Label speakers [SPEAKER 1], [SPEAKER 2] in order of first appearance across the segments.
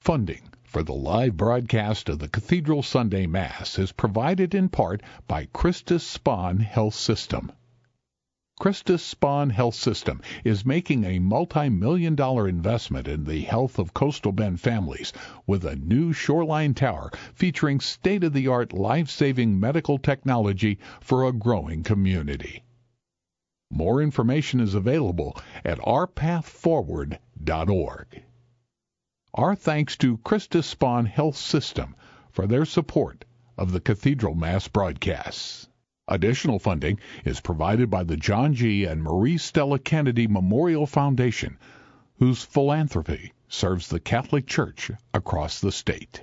[SPEAKER 1] Funding for the live broadcast of the Cathedral Sunday Mass is provided in part by Christus Spohn Health System. Christus Spohn Health System is making a multi-million-dollar investment in the health of coastal Bend families with a new shoreline tower featuring state-of-the-art life-saving medical technology for a growing community. More information is available at ourpathforward.org. Our thanks to Christus Spohn Health System for their support of the Cathedral Mass broadcasts. Additional funding is provided by the John G. and Marie Stella Kennedy Memorial Foundation, whose philanthropy serves the Catholic Church across the state.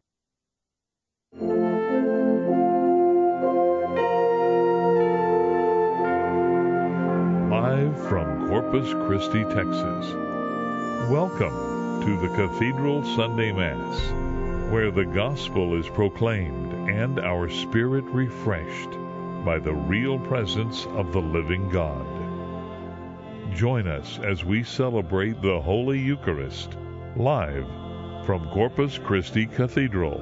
[SPEAKER 2] Live from Corpus Christi, Texas. Welcome to the Cathedral Sunday Mass, where the gospel is proclaimed and our spirit refreshed by the real presence of the living God. Join us as we celebrate the Holy Eucharist, live from Corpus Christi Cathedral.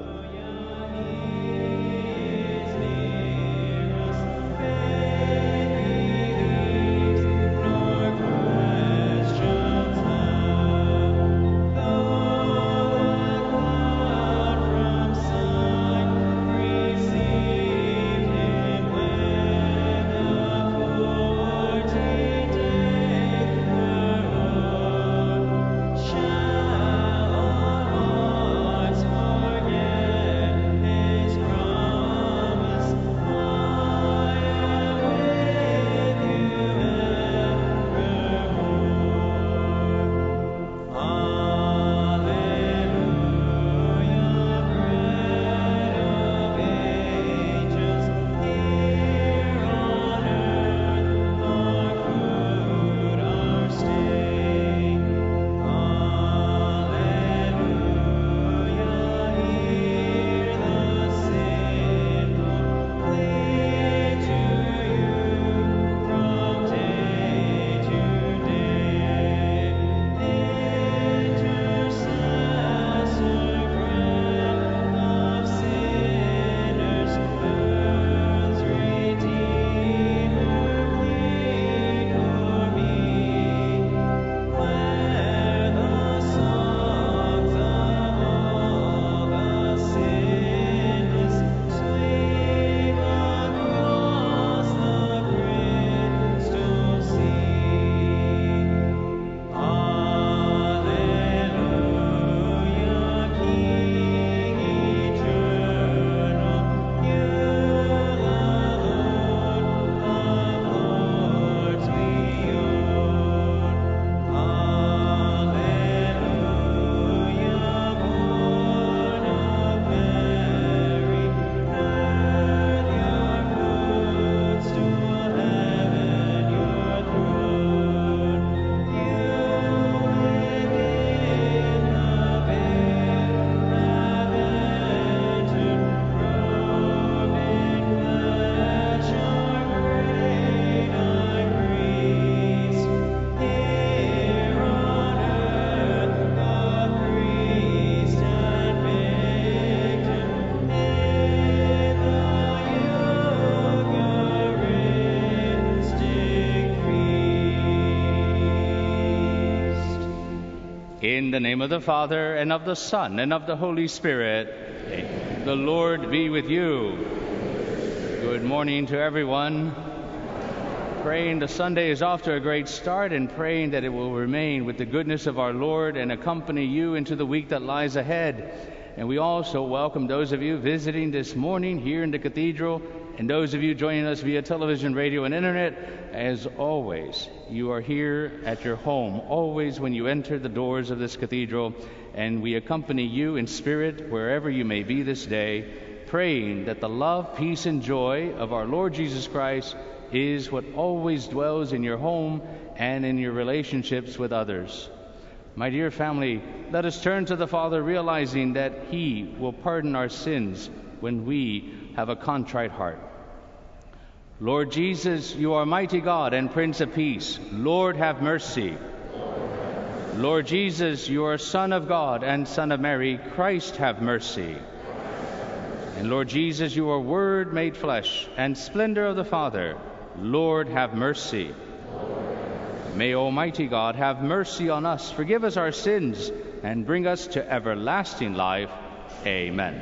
[SPEAKER 3] In the name of the Father, and of the Son, and of the Holy Spirit, amen. The Lord be with you. Good morning to everyone. Praying the Sunday is off to a great start, and praying that it will remain with the goodness of our Lord and accompany you into the week that lies ahead. And we also welcome those of you visiting this morning here in the cathedral, and those of you joining us via television, radio, and internet. As always, you are here at your home, always when you enter the doors of this cathedral, and we accompany you in spirit wherever you may be this day, praying that the love, peace, and joy of our Lord Jesus Christ is what always dwells in your home and in your relationships with others. My dear family, let us turn to the Father, realizing that He will pardon our sins when we have a contrite heart. Lord Jesus, you are mighty God and Prince of Peace. Lord, have mercy. Lord Jesus, you are Son of God and Son of Mary. Christ, have mercy. And Lord Jesus, you are Word made flesh and splendor of the Father. Lord, have mercy. May Almighty God have mercy on us, forgive us our sins, and bring us to everlasting life. Amen.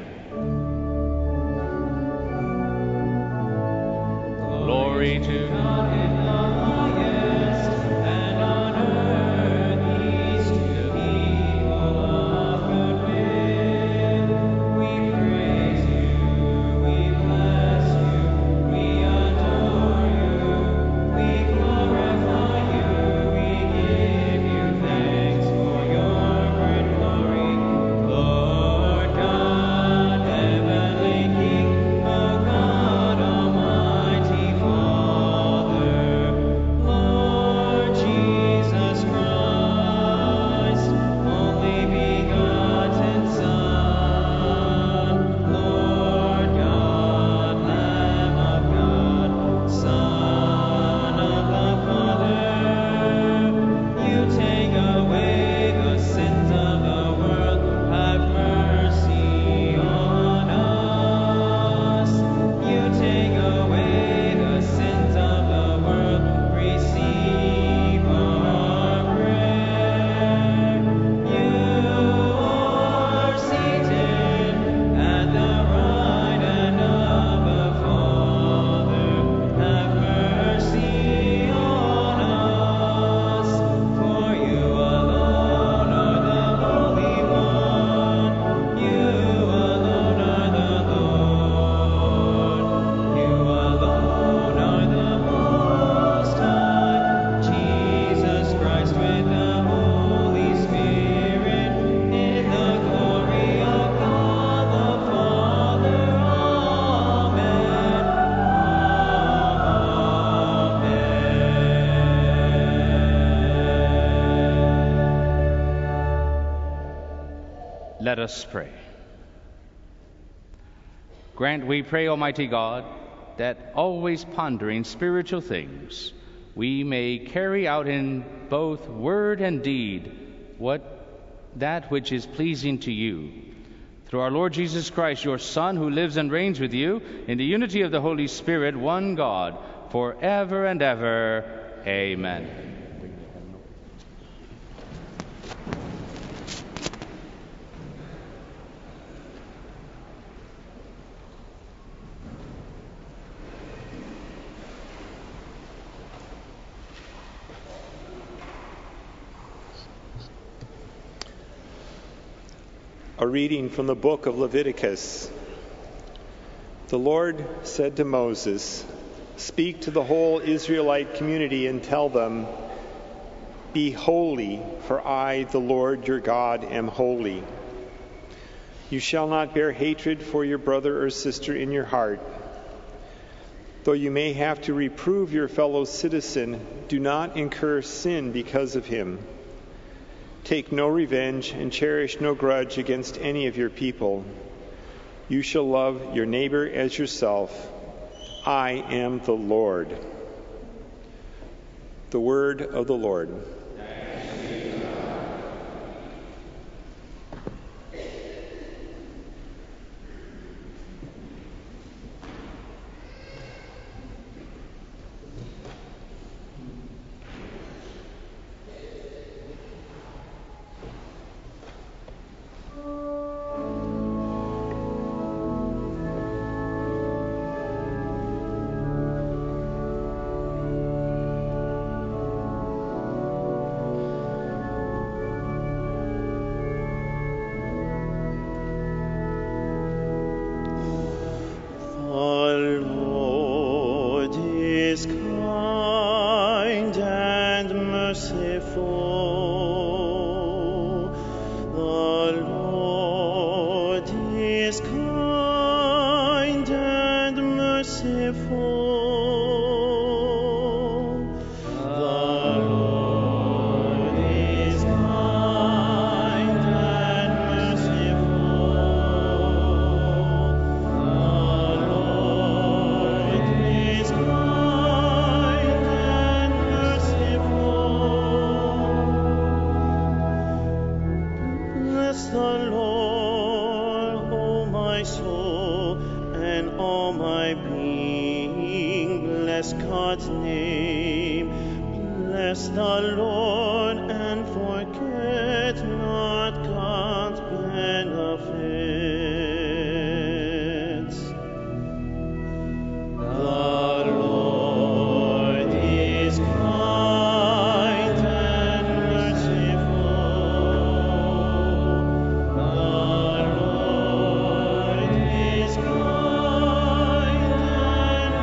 [SPEAKER 3] Glory to God in the highest, and on earth peace to people of good will. We praise you, we bless you, we adore you, we glorify you, we give you thanks for your great glory. Lord God, heavenly King, O God, Almighty Father, Lord Jesus Christ, only begotten Son, Lord God, Lamb of God, Son of the Father, you take away the sins of the world, have mercy on us. You take away the sins of the world, receive our prayer. You are seated at the right hand of the Father. Have mercy on us, for you alone are the Holy One. You alone are the Lord. You alone are the Most High. Jesus Christ with the Holy Spirit, in the glory of God the Father. Amen. Let us pray. Grant, we pray, Almighty God, that always pondering spiritual things, we may carry out in both word and deed that which is pleasing to you. Through our Lord Jesus Christ, your Son, who lives and reigns with you in the unity of the Holy Spirit, one God, forever and ever. Amen.
[SPEAKER 4] A reading from the book of Leviticus. The Lord said to Moses, "Speak to the whole Israelite community and tell them, 'Be holy, for I, the Lord your God, am holy. You shall not bear hatred for your brother or sister in your heart. Though you may have to reprove your fellow citizen, do not incur sin because of him. Take no revenge and cherish no grudge against any of your people. You shall love your neighbor as yourself. I am the Lord.'" The word of the Lord.
[SPEAKER 5] Bless the Lord, O my soul, and all my being. Bless God's name. Bless the Lord, and forget not God's benefits. The Lord is kind and merciful. The Lord is kind and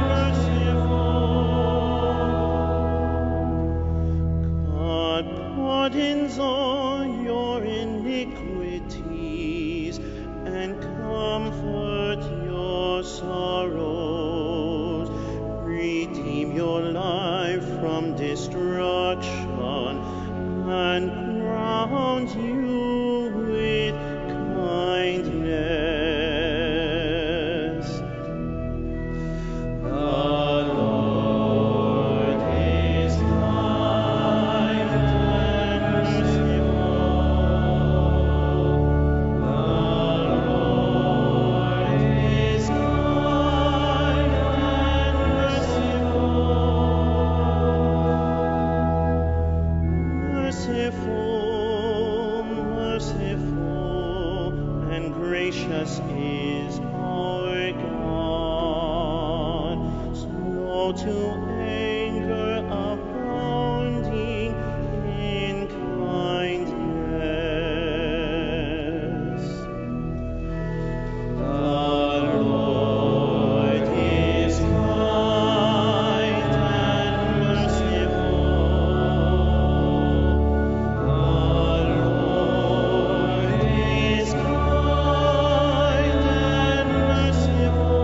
[SPEAKER 5] merciful. God pardons all your iniquities and comfort your sorrows. Redeem your life from destruction and crown you with kindness. The Lord is kind and merciful. The Lord is kind and merciful. Merciful and gracious is our God, slow to anger, abounding in kindness. The Lord is kind and merciful. The Lord is kind and merciful.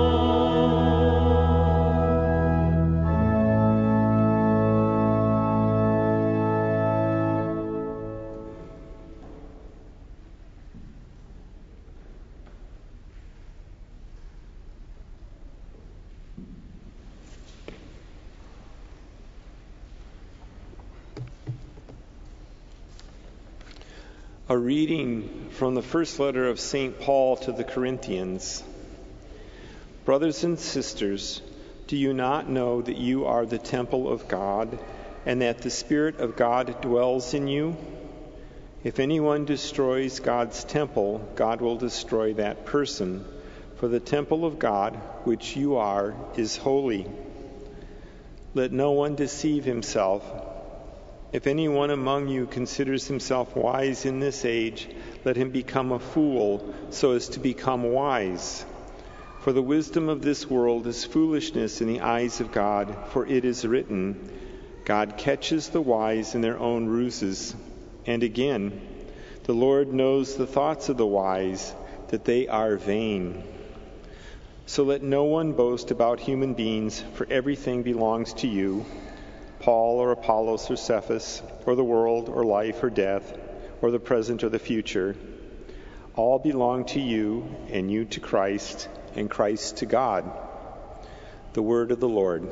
[SPEAKER 4] A reading from the first letter of St. Paul to the Corinthians. Brothers and sisters, do you not know that you are the temple of God, and that the Spirit of God dwells in you? If anyone destroys God's temple, God will destroy that person, for the temple of God, which you are, is holy. Let no one deceive himself. If anyone among you considers himself wise in this age, let him become a fool, so as to become wise. For the wisdom of this world is foolishness in the eyes of God, for it is written, God catches the wise in their own ruses. And again, the Lord knows the thoughts of the wise, that they are vain. So let no one boast about human beings, for everything belongs to you, Paul or Apollos or Cephas, or the world or life or death, or the present or the future. All belong to you, and you to Christ, and Christ to God. The word of the Lord.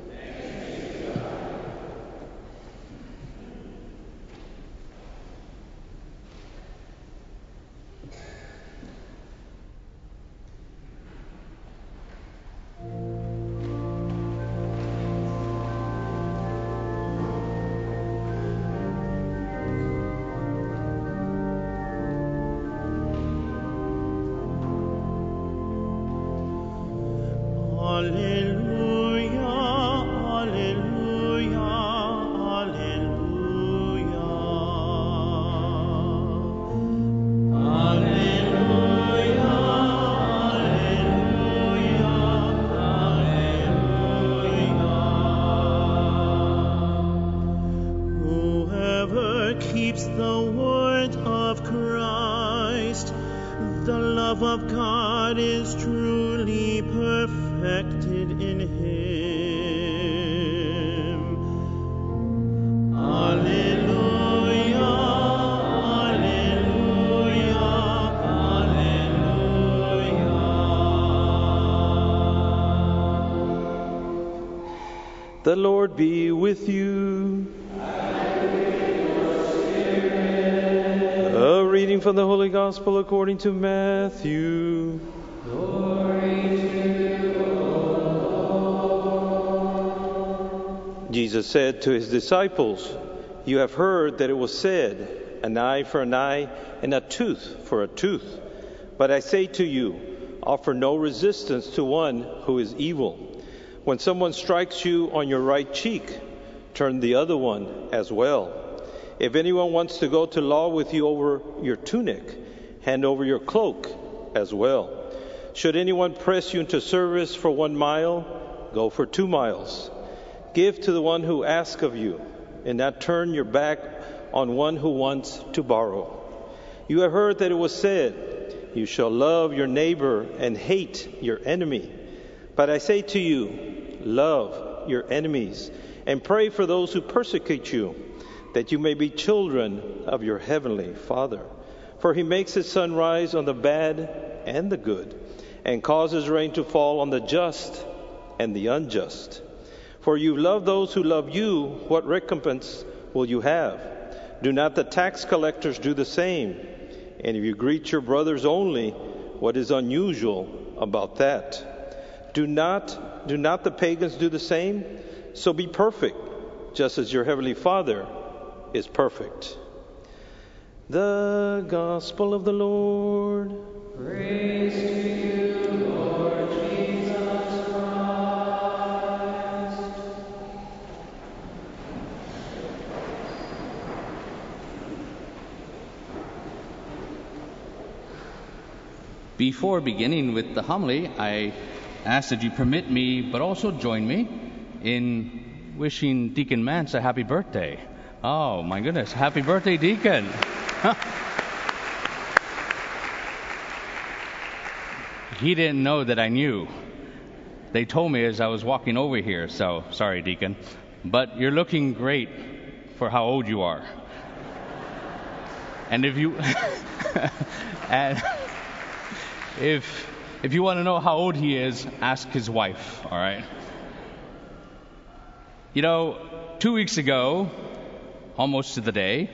[SPEAKER 5] Keeps the word of Christ, the love of God is truly perfected in him. Alleluia, alleluia, alleluia. The Lord be with you. A reading from the Holy Gospel according to Matthew.
[SPEAKER 6] Glory to you, Lord.
[SPEAKER 5] Jesus said to his disciples, "You have heard that it was said, an eye for an eye and a tooth for a tooth. But I say to you, offer no resistance to one who is evil. When someone strikes you on your right cheek, turn the other one as well. If anyone wants to go to law with you over your tunic, hand over your cloak as well. Should anyone press you into service for 1 mile, go for 2 miles. Give to the one who asks of you, and not turn your back on one who wants to borrow. You have heard that it was said, you shall love your neighbor and hate your enemy. But I say to you, love your enemies and pray for those who persecute you, that you may be children of your heavenly Father. For he makes his sun rise on the bad and the good, and causes rain to fall on the just and the unjust. For you love those who love you, what recompense will you have? Do not the tax collectors do the same? And if you greet your brothers only, what is unusual about that? Do not the pagans do the same? So be perfect, just as your heavenly Father is perfect." The Gospel of the Lord.
[SPEAKER 6] Praise to you, Lord Jesus Christ.
[SPEAKER 3] Before beginning with the homily, I ask that you permit me, but also join me, in wishing Deacon Mance a happy birthday. Oh, my goodness. Happy birthday, Deacon. He didn't know that I knew. They told me as I was walking over here, so sorry, Deacon. But you're looking great for how old you are. And if you... and if you want to know how old he is, ask his wife, all right? You know, 2 weeks ago, almost to the day,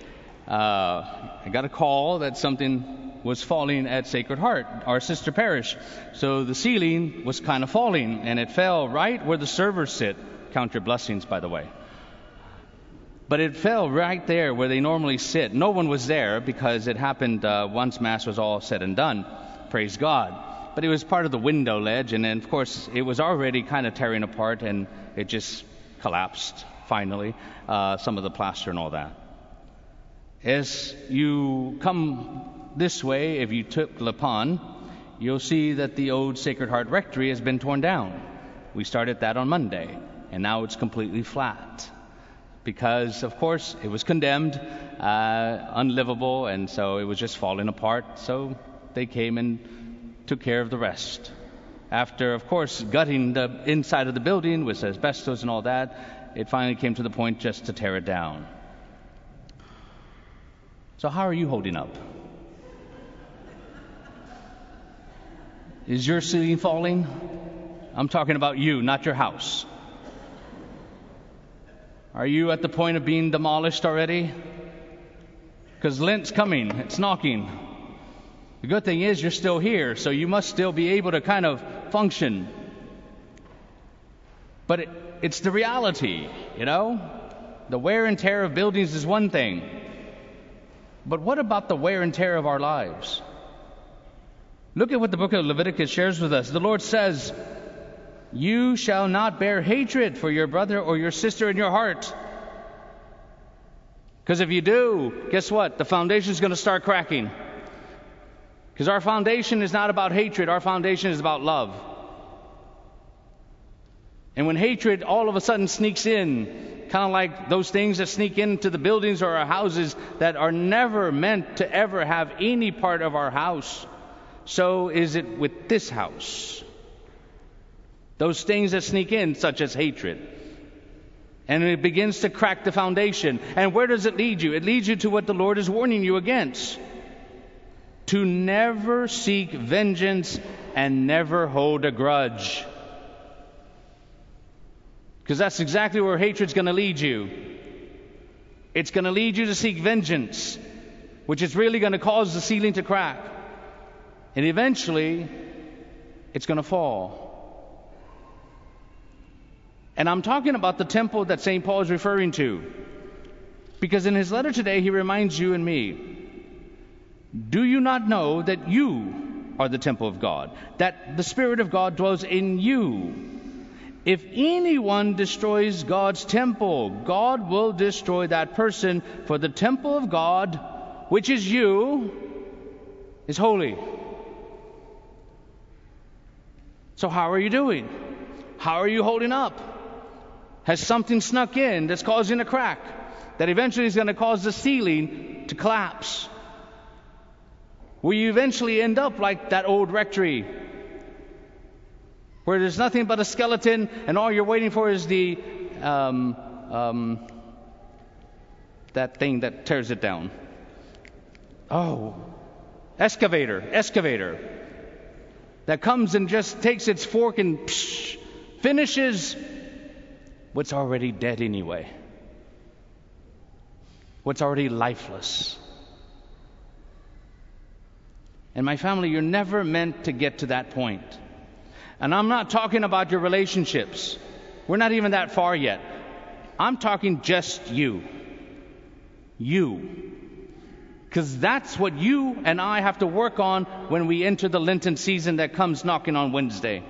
[SPEAKER 3] I got a call that something was falling at Sacred Heart, our sister parish. So the ceiling was kind of falling, and it fell right where the servers sit. Count your blessings, by the way. But it fell right there where they normally sit. No one was there because it happened once Mass was all said and done. Praise God. But it was part of the window ledge, and then, of course, it was already kind of tearing apart, and it just collapsed, finally, some of the plaster and all that. As you come this way, if you took Le Pont, you'll see that the old Sacred Heart Rectory has been torn down. We started that on Monday, and now it's completely flat. Because, of course, it was condemned, unlivable, and so it was just falling apart. So they came and took care of the rest. After, of course, gutting the inside of the building with asbestos and all that, it finally came to the point just to tear it down. So how are you holding up? Is your ceiling falling? I'm talking about you, not your house. Are you at the point of being demolished already? Because Lent's coming, it's knocking. The good thing is you're still here, so you must still be able to kind of function. But it's the reality, you know? The wear and tear of buildings is one thing. But what about the wear and tear of our lives? Look at what the book of Leviticus shares with us. The Lord says, "You shall not bear hatred for your brother or your sister in your heart." Because if you do, guess what? The foundation is going to start cracking. Because our foundation is not about hatred. Our foundation is about love. And when hatred all of a sudden sneaks in, kind of like those things that sneak into the buildings or our houses that are never meant to ever have any part of our house, so is it with this house. Those things that sneak in, such as hatred. And it begins to crack the foundation. And where does it lead you? It leads you to what the Lord is warning you against. To never seek vengeance and never hold a grudge. Because that's exactly where hatred's going to lead you. It's going to lead you to seek vengeance. which is really going to cause the ceiling to crack. And eventually, it's going to fall. And I'm talking about the temple that St. Paul is referring to. Because in his letter today, he reminds you and me, do you not know that you are the temple of God, that the Spirit of God dwells in you? If anyone destroys God's temple, God will destroy that person, for the temple of God, which is you, is holy. So how are you doing? How are you holding up? Has something snuck in that's causing a crack that eventually is going to cause the ceiling to collapse? Will you eventually end up like that old rectory where there's nothing but a skeleton and all you're waiting for is the that thing that tears it down? Oh, excavator that comes and just takes its fork and finishes what's already dead anyway, what's already lifeless. And my family, you're never meant to get to that point. And I'm not talking about your relationships. We're not even that far yet. I'm talking just you. You. Because that's what you and I have to work on when we enter the Lenten season that comes knocking on Wednesday.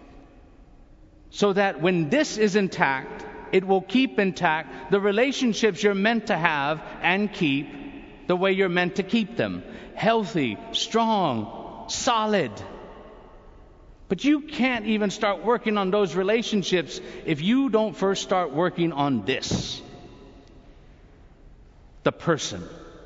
[SPEAKER 3] So that when this is intact, it will keep intact the relationships you're meant to have and keep the way you're meant to keep them. Healthy, strong, solid. But you can't even start working on those relationships if you don't first start working on this. The person.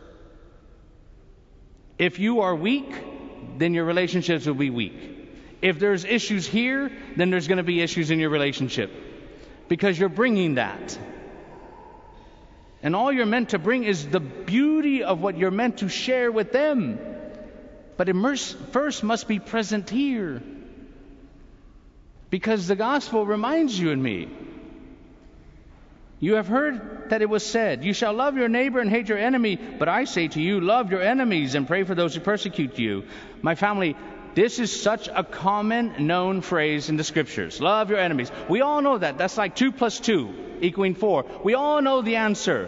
[SPEAKER 3] If you are weak, then your relationships will be weak. If there's issues here, then there's going to be issues in your relationship. Because you're bringing that. And all you're meant to bring is the beauty of what you're meant to share with them. But it first must be present here. Because the gospel reminds you and me. You have heard that it was said, you shall love your neighbor and hate your enemy. But I say to you, love your enemies and pray for those who persecute you. My family, this is such a common known phrase in the scriptures. Love your enemies. We all know that. That's like 2 + 2 equaling 4. We all know the answer.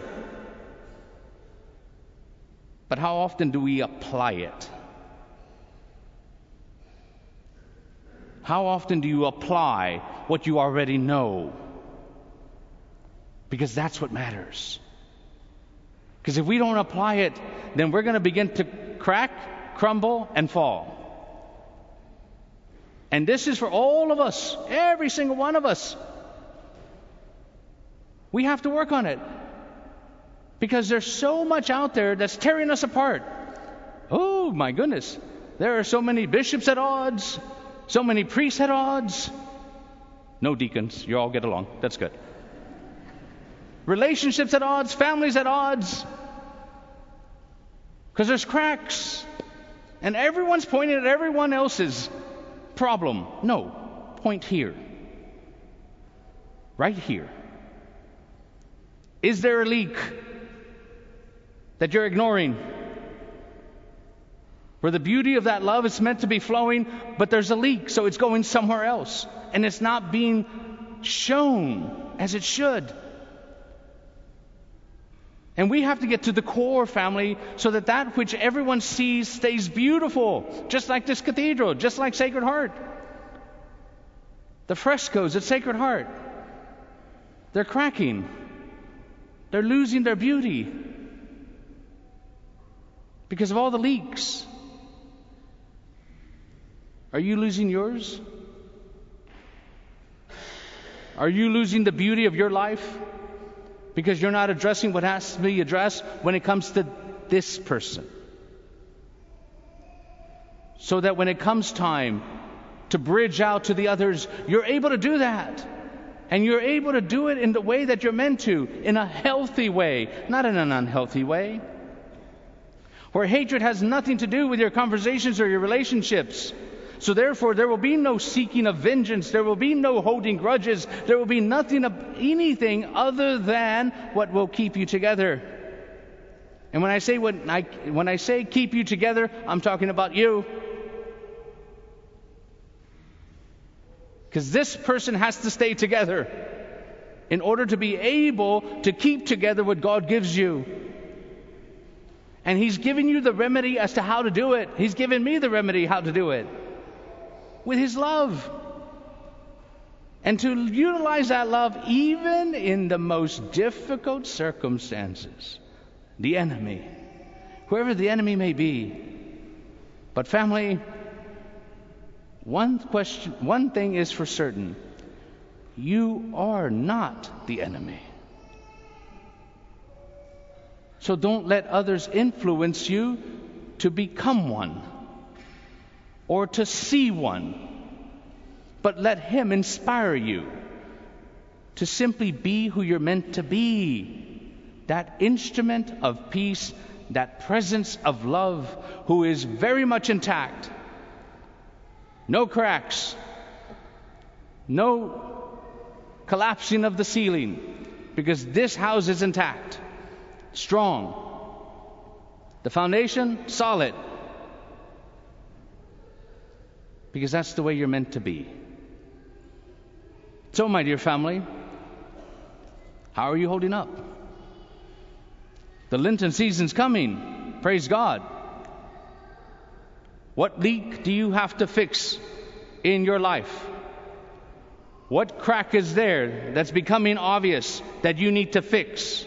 [SPEAKER 3] But how often do we apply it? How often do you apply what you already know? Because that's what matters. Because if we don't apply it, then we're going to begin to crack, crumble, and fall. And this is for all of us, every single one of us. We have to work on it. Because there's so much out there that's tearing us apart. Oh, my goodness. There are so many bishops at odds. So many priests at odds. No deacons. You all get along. That's good. Relationships at odds. Families at odds. Because there's cracks. And everyone's pointing at everyone else's problem. No. Point here. Right here. Is there a leak that you're ignoring? Where the beauty of that love is meant to be flowing, but there's a leak, so it's going somewhere else. And it's not being shown as it should. And we have to get to the core, family, so that that which everyone sees stays beautiful. Just like this cathedral, just like Sacred Heart. The frescoes at Sacred Heart. They're cracking. They're losing their beauty. Because of all the leaks. Are you losing yours? Are you losing the beauty of your life? Because you're not addressing what has to be addressed when it comes to this person. So that when it comes time to bridge out to the others, you're able to do that. And you're able to do it in the way that you're meant to, in a healthy way, not in an unhealthy way. Where hatred has nothing to do with your conversations or your relationships. So therefore, there will be no seeking of vengeance. There will be no holding grudges. There will be nothing of anything other than what will keep you together. And when I say keep you together, I'm talking about you. Because this person has to stay together in order to be able to keep together what God gives you. And He's given you the remedy as to how to do it. He's given me the remedy how to do it. With His love. And to utilize that love even in the most difficult circumstances. The enemy. Whoever the enemy may be. But family, one thing is for certain. You are not the enemy. So don't let others influence you to become one or to see one. But let Him inspire you to simply be who you're meant to be. That instrument of peace, that presence of love, who is very much intact. No cracks. No collapsing of the ceiling. Because this house is intact. Strong. The foundation, solid. Because that's the way you're meant to be. So, my dear family, how are you holding up? The Lenten season's coming. Praise God. What leak do you have to fix in your life? What crack is there that's becoming obvious that you need to fix?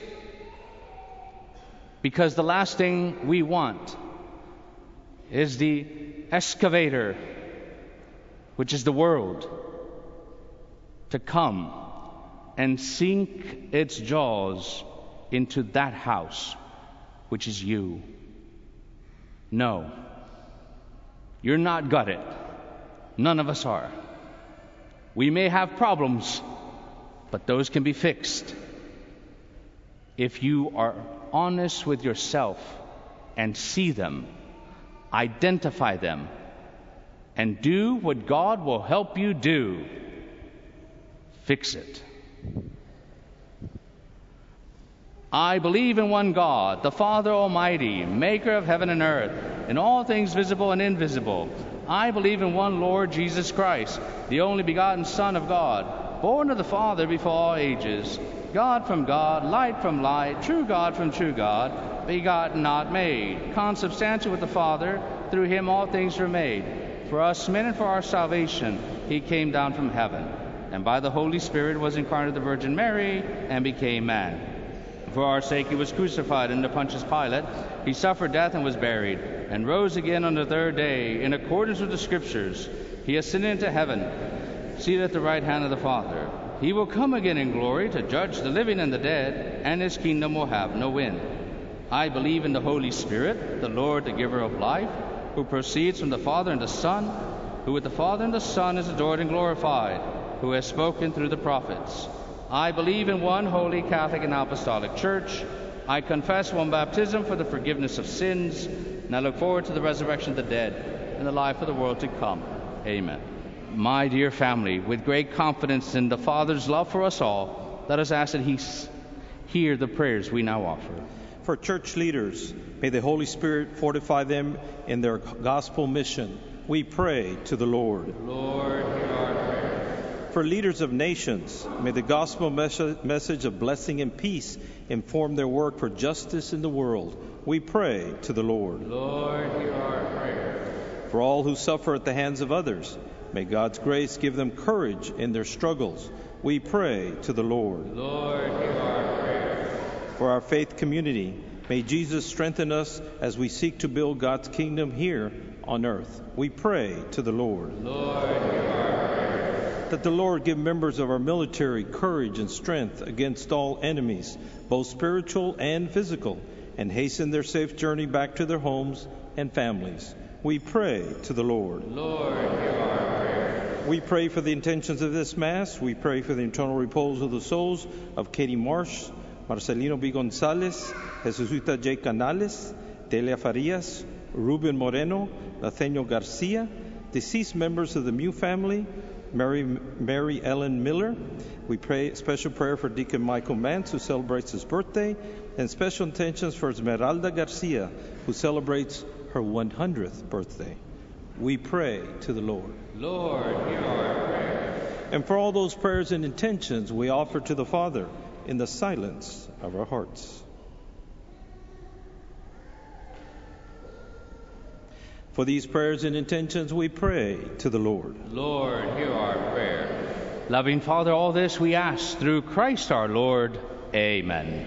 [SPEAKER 3] Because the last thing we want is the excavator, which is the world, to come and sink its jaws into that house, which is you. No, you're not gutted. None of us are. We may have problems, but those can be fixed if you are honest with yourself and see them, identify them, and do what God will help you do. Fix it. I believe in one God, the Father Almighty, maker of heaven and earth, and all things visible and invisible. I believe in one Lord Jesus Christ, the only begotten Son of God, born of the Father before all ages, God from God, light from light, true God from true God, begotten, not made, consubstantial with the Father, through Him all things were made. For us men and for our salvation, He came down from heaven, and by the Holy Spirit was incarnate of the Virgin Mary, and became man. For our sake He was crucified under Pontius Pilate. He suffered death and was buried, and rose again on the third day, in accordance with the Scriptures. He ascended into heaven, seated at the right hand of the Father. He will come again in glory to judge the living and the dead, and His kingdom will have no end. I believe in the Holy Spirit, the Lord, the giver of life, who proceeds from the Father and the Son, who with the Father and the Son is adored and glorified, who has spoken through the prophets. I believe in one holy Catholic and Apostolic Church. I confess one baptism for the forgiveness of sins, and I look forward to the resurrection of the dead and the life of the world to come. Amen. My dear family, with great confidence in the Father's love for us all, let us ask that He hear the prayers we now offer.
[SPEAKER 5] For church leaders, may the Holy Spirit fortify them in their gospel mission. We pray to the Lord.
[SPEAKER 3] Lord, hear our prayer.
[SPEAKER 5] For leaders of nations, may the gospel message of blessing and peace inform their work for justice in the world. We pray to the Lord.
[SPEAKER 3] Lord, hear our prayer.
[SPEAKER 5] For all who suffer at the hands of others, may God's grace give them courage in their struggles. We pray to the Lord.
[SPEAKER 3] Lord, hear our prayer.
[SPEAKER 5] For our faith community, may Jesus strengthen us as we seek to build God's kingdom here on earth. We pray to the Lord.
[SPEAKER 3] Lord, hear our prayer.
[SPEAKER 5] That the Lord give members of our military courage and strength against all enemies, both spiritual and physical, and hasten their safe journey back to their homes and families. We pray to the Lord.
[SPEAKER 3] Lord, hear our prayer.
[SPEAKER 5] We pray for the intentions of this Mass. We pray for the eternal repose of the souls of Katie Marsh, Marcelino B. Gonzalez, Jesuita J. Canales, Delia Farias, Ruben Moreno, Nathaniel Garcia, deceased members of the Mew family, Mary Ellen Miller. We pray a special prayer for Deacon Michael Mance, who celebrates his birthday, and special intentions for Esmeralda Garcia, who celebrates her 100th birthday. We pray to the Lord.
[SPEAKER 3] Lord, hear our prayer.
[SPEAKER 5] And for all those prayers and intentions we offer to the Father in the silence of our hearts. For these prayers and intentions we pray to the Lord.
[SPEAKER 3] Lord, hear our prayer. Loving Father, all this we ask through Christ our Lord. Amen.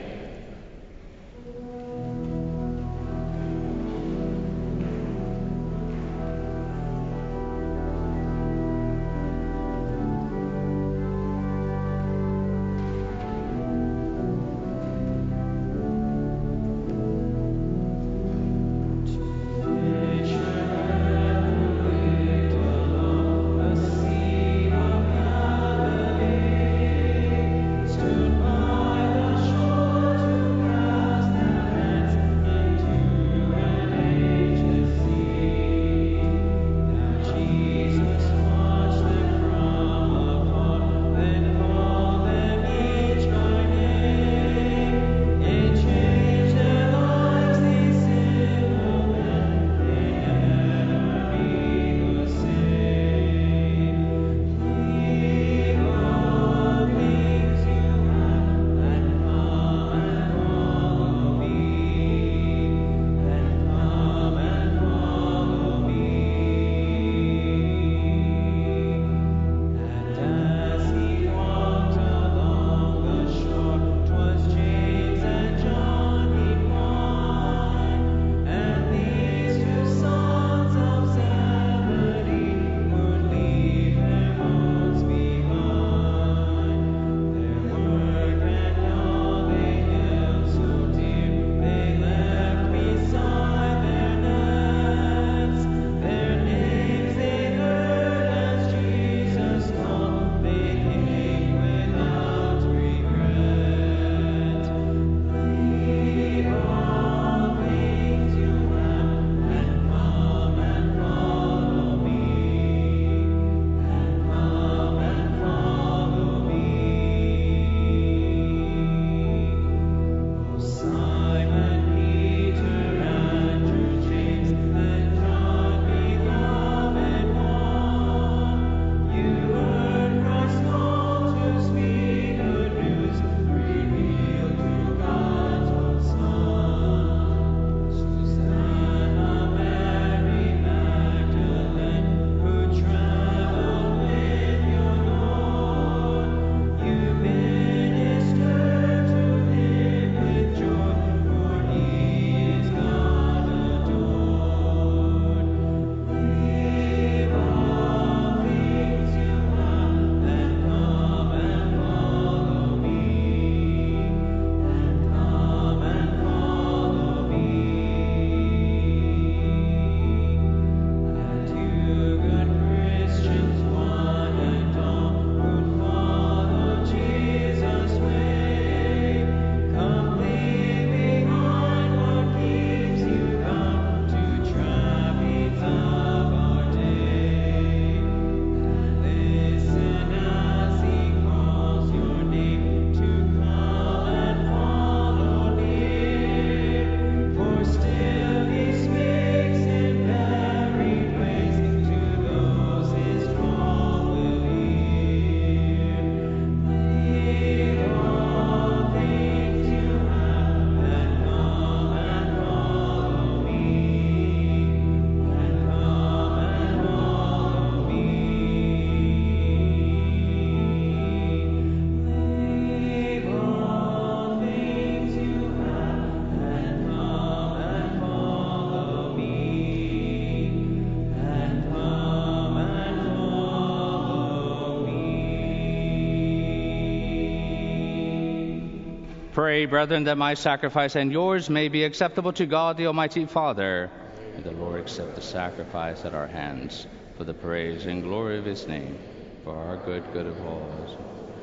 [SPEAKER 3] Pray, brethren, that my sacrifice and yours may be acceptable to God, the Almighty Father. May the Lord accept the sacrifice at our hands for the praise and glory of his name, for our good of all.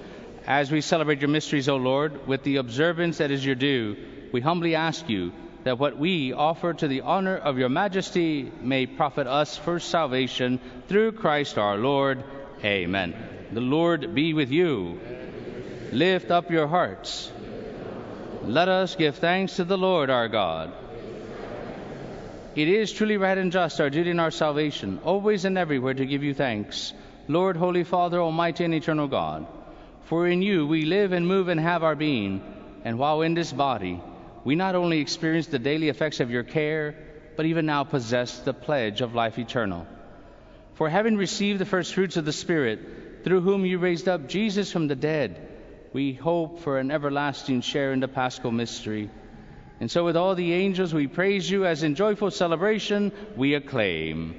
[SPEAKER 3] As we celebrate your mysteries, O Lord, with the observance that is your due, we humbly ask you that what we offer to the honor of your majesty may profit us for salvation through Christ our Lord. Amen. The Lord be with you. Lift up your hearts. Let us give thanks to the Lord our God. It is truly right and just, our duty and our salvation, always and everywhere to give you thanks, Lord, Holy Father, Almighty and eternal God. For in you we live and move and have our being, and while in this body, we not only experience the daily effects of your care, but even now possess the pledge of life eternal. For having received the first fruits of the Spirit, through whom you raised up Jesus from the dead, we hope for an everlasting share in the Paschal mystery. And so with all the angels we praise you, as in joyful celebration we acclaim.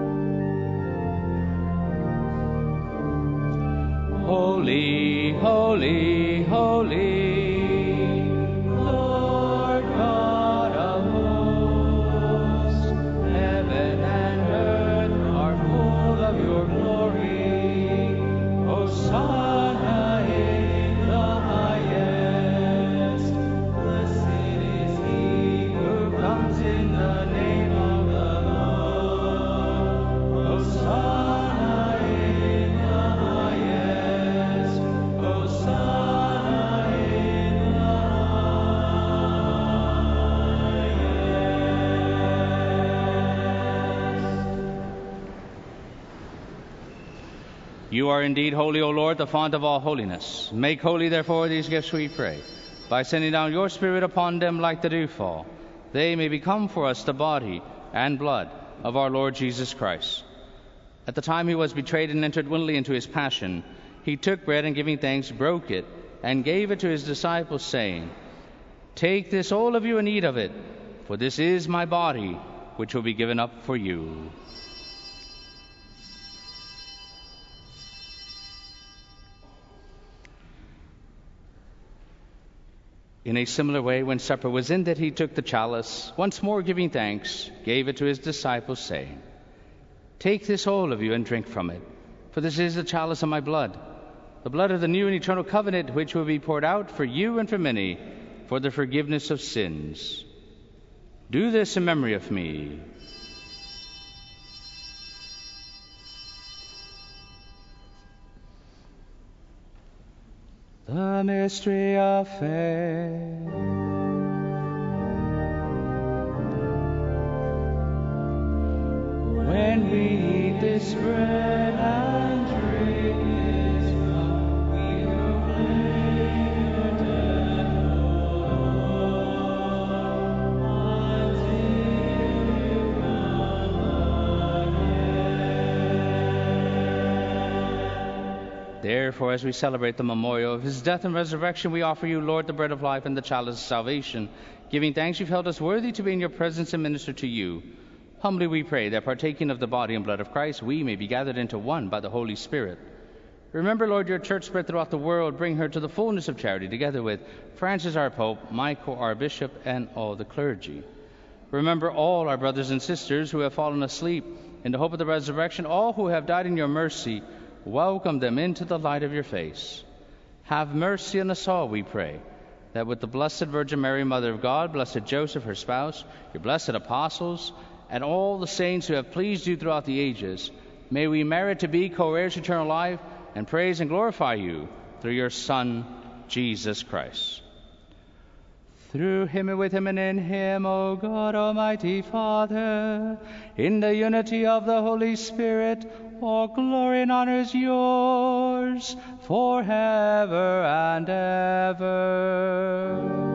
[SPEAKER 3] Holy, holy, holy, Lord God of hosts, heaven and earth are full of your glory. Hosanna in the highest. Blessed is he who comes in the name of the Lord. Hosanna in the highest. Hosanna in the highest. You are indeed holy, O Lord, the font of all holiness. Make holy, therefore, these gifts, we pray, by sending down your Spirit upon them like the dewfall. They may become for us the body and blood of our Lord Jesus Christ. At the time he was betrayed and entered willingly into his passion, he took bread and giving thanks, broke it, and gave it to his disciples, saying, Take this, all of you, and eat of it, for this is my body, which will be given up for you. In a similar way, when supper was ended, he took the chalice, once more giving thanks, gave it to his disciples, saying, Take this, all of you, and drink from it, for this is the chalice of my blood, the blood of the new and eternal covenant, which will be poured out for you and for many, for the forgiveness of sins. Do this in memory of me. The mystery of faith. When we eat this bread and drink this cup, we proclaim your death, Lord, until you come again. Therefore, as we celebrate the memorial of his death and resurrection, we offer you, Lord, the bread of life and the chalice of salvation, giving thanks you've held us worthy to be in your presence and minister to you. Humbly we pray that, partaking of the body and blood of Christ, we may be gathered into one by the Holy Spirit. Remember, Lord, your church spread throughout the world. Bring her to the fullness of charity, together with Francis our Pope, Michael our Bishop, and all the clergy. Remember all our brothers and sisters who have fallen asleep in the hope of the resurrection, all who have died in your mercy. Welcome them into the light of your face. Have mercy on us all, we pray, that with the Blessed Virgin Mary, Mother of God, Blessed Joseph, her spouse, your blessed apostles, and all the saints who have pleased you throughout the ages, may we merit to be co-heirs to eternal life and praise and glorify you through your Son, Jesus Christ. Through him and with him and in him, O God, Almighty Father, in the unity of the Holy Spirit, all glory and honor is yours forever and ever.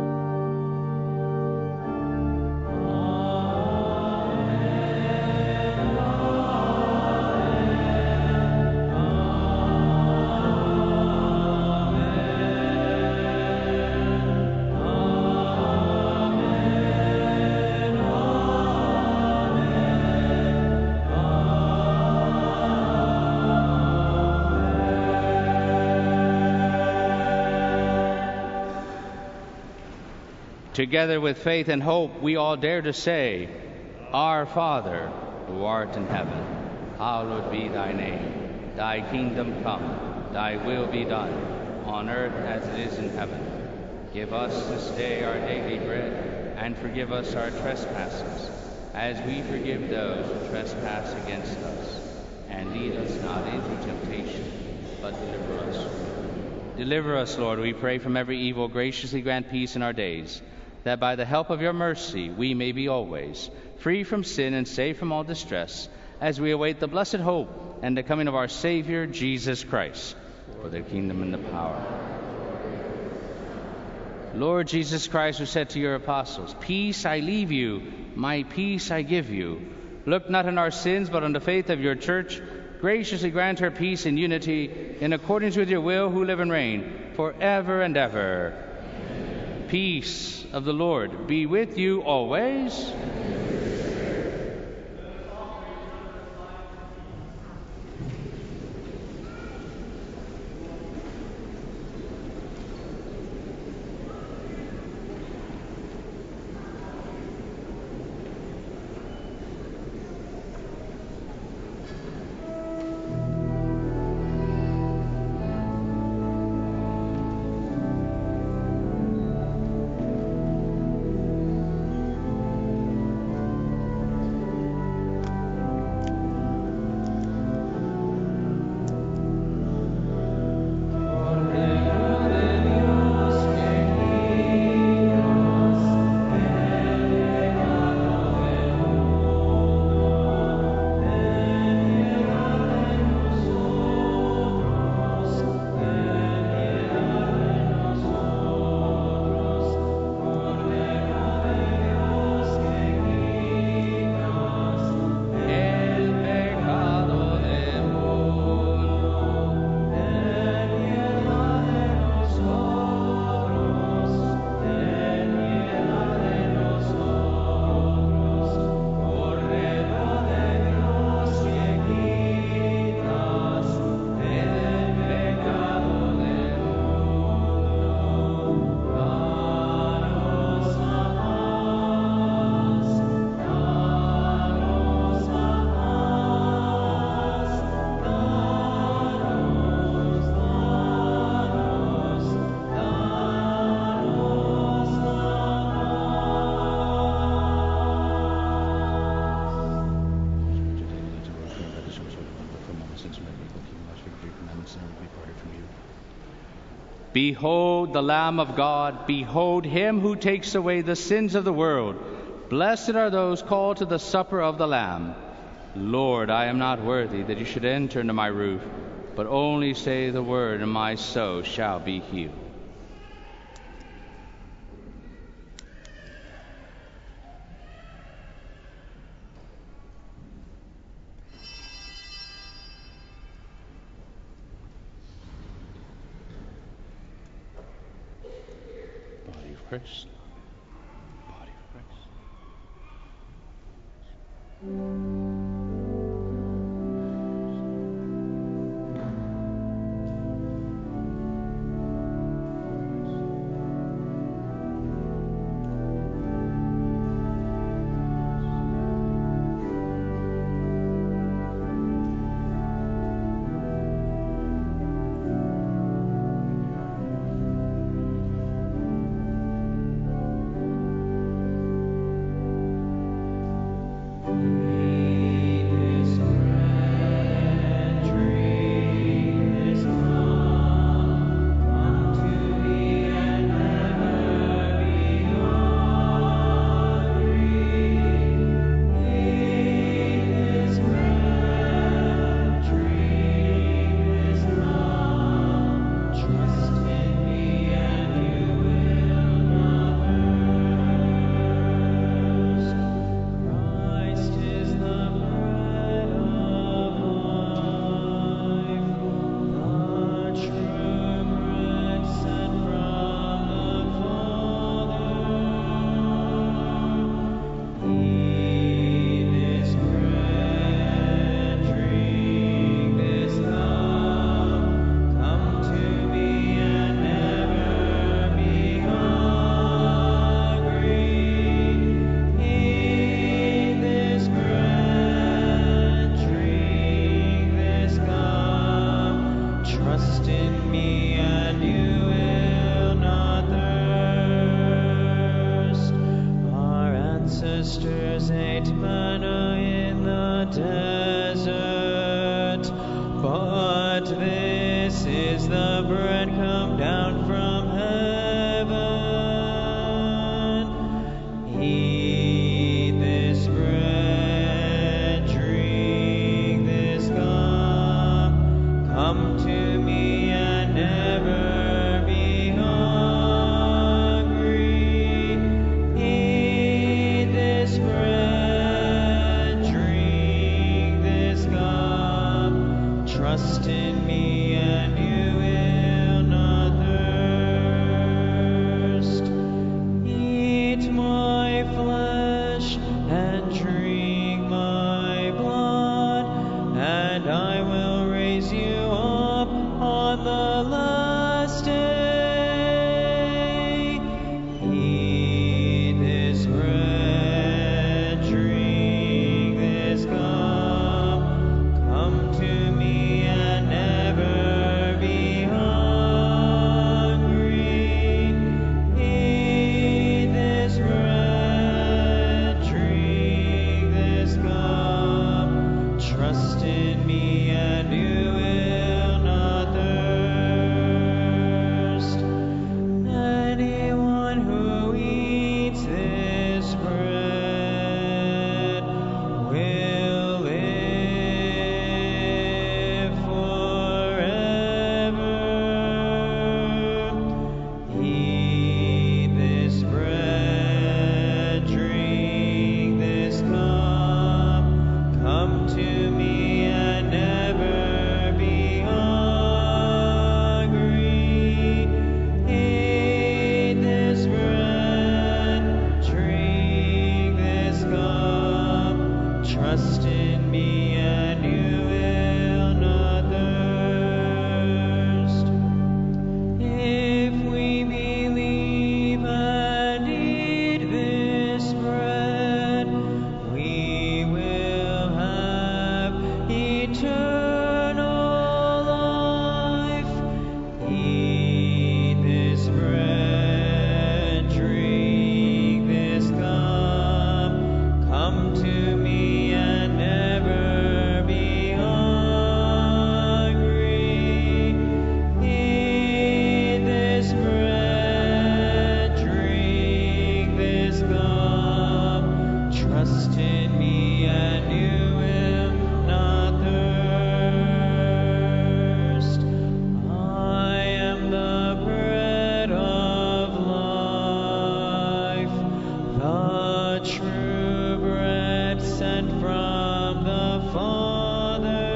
[SPEAKER 3] Together with faith and hope, we all dare to say, Our Father, who art in heaven, hallowed be thy name. Thy kingdom come, thy will be done, on earth as it is in heaven. Give us this day our daily bread, and forgive us our trespasses, as we forgive those who trespass against us. And lead us not into temptation, but deliver us from evil. Deliver us, Lord, we pray, from every evil. Graciously grant peace in our days, that by the help of your mercy we may be always free from sin and safe from all distress, as we await the blessed hope and the coming of our Savior, Jesus Christ. For the kingdom and the power. Lord Jesus Christ, who said to your apostles, "Peace I leave you, my peace I give you," look not on our sins, but on the faith of your church. Graciously grant her peace and unity, in accordance with your will, who live and reign forever and ever. Amen. Peace of the Lord be with you always. Behold the Lamb of God, behold him who takes away the sins of the world. Blessed are those called to the supper of the Lamb. Lord, I am not worthy that you should enter into my roof, but only say the word, and my soul shall be healed. Christ. Body of Christ.
[SPEAKER 6] sisters ate manna in the desert, but this is the bread come Trust in me and you will not thirst. If we believe and eat this bread, we will have eternal life. Eat this bread, drink this cup. Come to me and never be hungry. Eat this bread, drink this cup. Trust in me and you will not thirst. I am the bread of life, the true bread sent from the Father.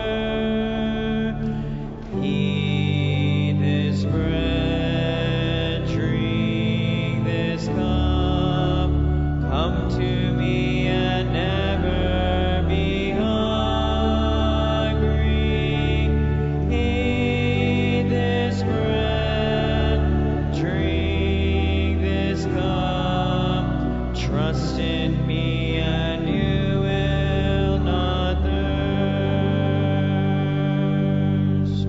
[SPEAKER 6] Eat this bread, drink this cup. Come to me and never be hungry. Eat this bread, drink this cup. Trust in me and you will not thirst.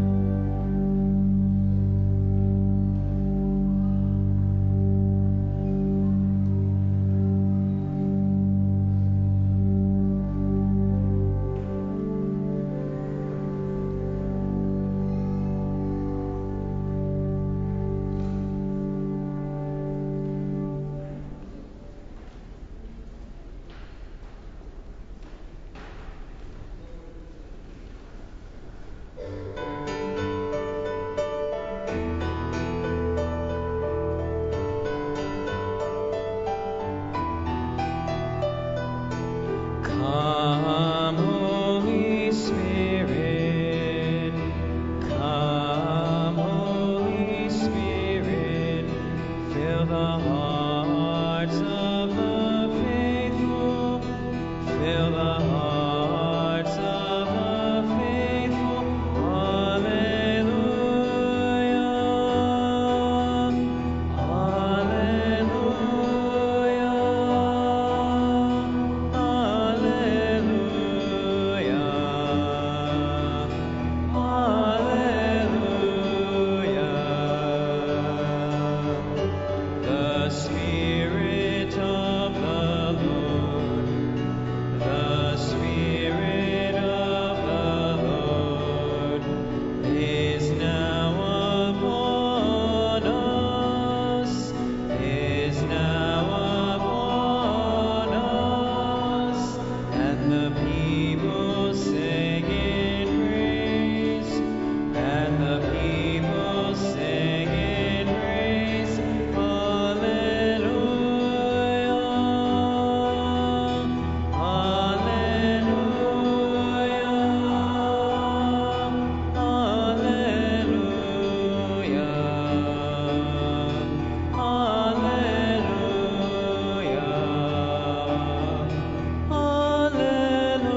[SPEAKER 6] Come, Holy Spirit. Come, Holy Spirit. Fill the hearts of the faithful. Fill the hearts of the faithful. Alleluia. Alleluia. Alleluia. Alleluia. The Spirit of the Lord, the Spirit of the Lord is now upon us, is now upon us, and the people sing in praise, and the people sing in praise. Alleluia. Alleluia. Alleluia. Alleluia.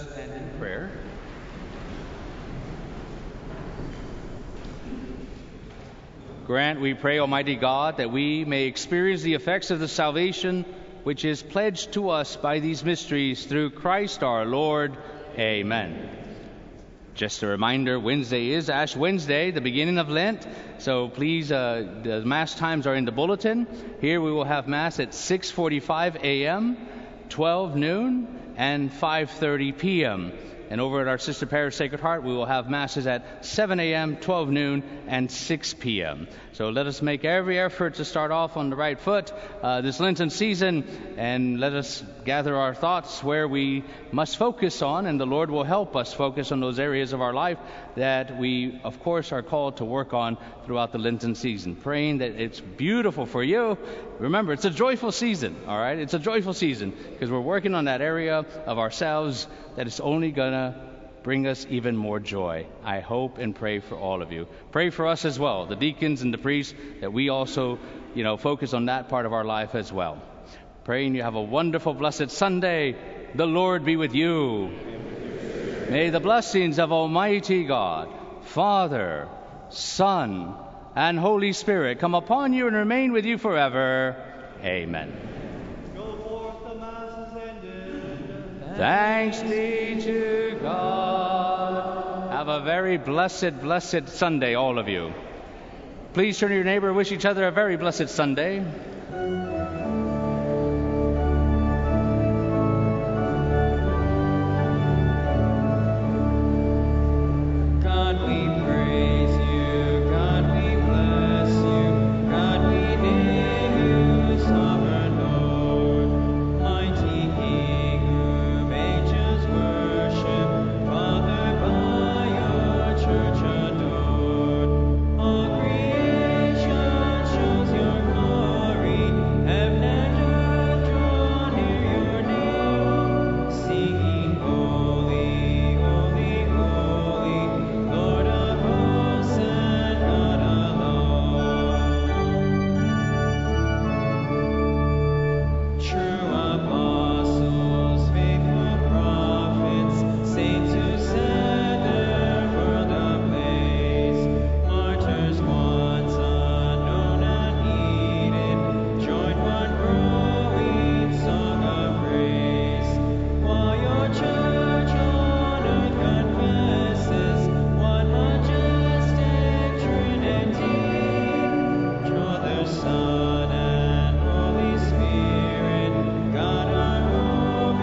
[SPEAKER 3] stand in prayer. Grant, we pray, Almighty God, that we may experience the effects of the salvation which is pledged to us by these mysteries through Christ our Lord. Amen. Just a reminder, Wednesday is Ash Wednesday, the beginning of Lent. So please, the Mass times are in the bulletin. Here we will have Mass at 6:45 a.m., 12 noon, and 5:30 p.m. And over at our Sister Parish Sacred Heart, we will have Masses at 7 a.m., 12 noon, and 6 p.m. So let us make every effort to start off on the right foot this Lenten season, and let us gather our thoughts where we must focus on, and the Lord will help us focus on those areas of our life that we, of course, are called to work on throughout the Lenten season. Praying that it's beautiful for you. Remember, it's a joyful season, all right? It's a joyful season because we're working on that area of ourselves that is only going to bring us even more joy. I hope and pray for all of you. Pray for us as well, the deacons and the priests, that we also, focus on that part of our life as well. Praying you have a wonderful, blessed Sunday. The Lord be with you. May the blessings of Almighty God, Father, Son, and Holy Spirit come upon you and remain with you forever. Amen.
[SPEAKER 6] Go forth, the Mass is ended.
[SPEAKER 3] Thanks be to God. Have a very blessed Sunday, all of you. Please turn to your neighbor and wish each other a very blessed Sunday.
[SPEAKER 6] God, we praise you. God, we bless you. God, we name you, sovereign Lord, mighty King, whom ages worship, Father, by your church adored. All creation shows your glory. Heaven and earth draw near your name, singing, Holy, holy, holy, Lord of hosts and God alone. True apostles, faithful prophets, saints who set their world ablaze, martyrs once unknown and needed, join one growing song of praise. While your church on earth confesses one majestic Trinity, Father, Son, and Holy Spirit, God our hope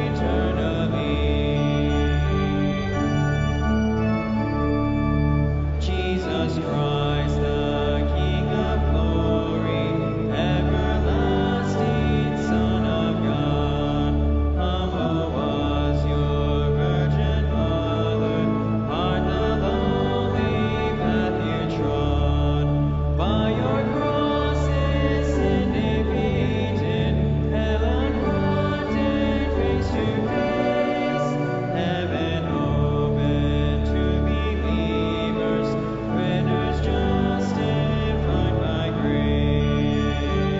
[SPEAKER 6] eternally. Jesus Christ, the King of glory, everlasting Son of God, humble was your Virgin Mother, hard the lonely path you trod. By your crosses sin defeated, hell unhaunted, face to face, heaven open to believers, winners justified by grace.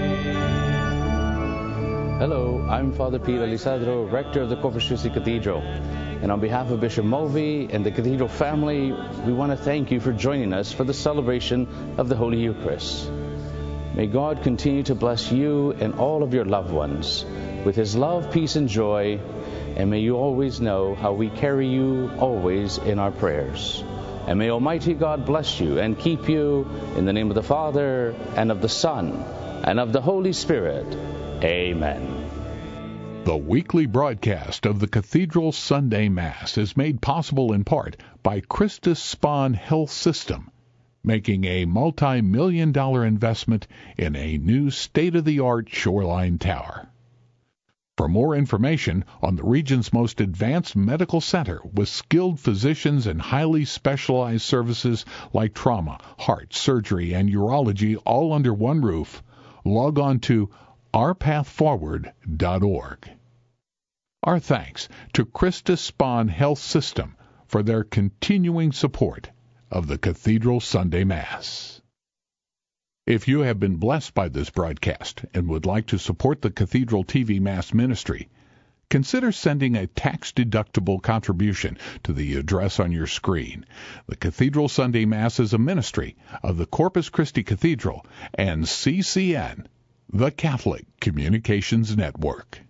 [SPEAKER 7] Hello, I'm Father Peter Lisadro, rector of the Corpus Christi Cathedral. And on behalf of Bishop Mulvey and the Cathedral family, we want to thank you for joining us for the celebration of the Holy Eucharist. May God continue to bless you and all of your loved ones with His love, peace, and joy, and may you always know how we carry you always in our prayers. And may Almighty God bless you and keep you in the name of the Father, and of the Son, and of the Holy Spirit. Amen.
[SPEAKER 1] The weekly broadcast of the Cathedral Sunday Mass is made possible in part by Christus Spohn Health System, making a multi-million-dollar investment in a new state-of-the-art shoreline tower. For more information on the region's most advanced medical center with skilled physicians and highly specialized services like trauma, heart, surgery, and urology all under one roof, log on to ourpathforward.org. Our thanks to Christus Spohn Health System for their continuing support of the Cathedral Sunday Mass. If you have been blessed by this broadcast and would like to support the Cathedral TV Mass ministry, consider sending a tax-deductible contribution to the address on your screen. The Cathedral Sunday Mass is a ministry of the Corpus Christi Cathedral and CCN, the Catholic Communications Network.